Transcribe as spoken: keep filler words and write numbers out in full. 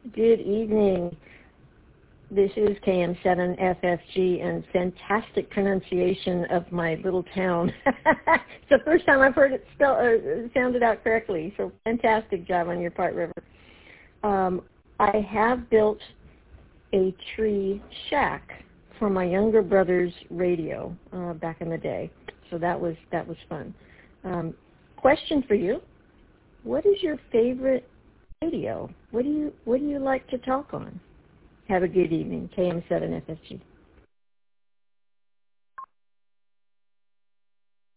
Good evening. This is K M seven F F G and fantastic pronunciation of my little town. It's the first time I've heard it spell, uh, sounded out correctly, so fantastic job on your part, River. Um, I have built a tree shack for my younger brother's radio uh, back in the day, so that was that was fun. Um, question for you: what is your favorite radio? What do you what do you like to talk on? Have a good evening. K M seven F F G.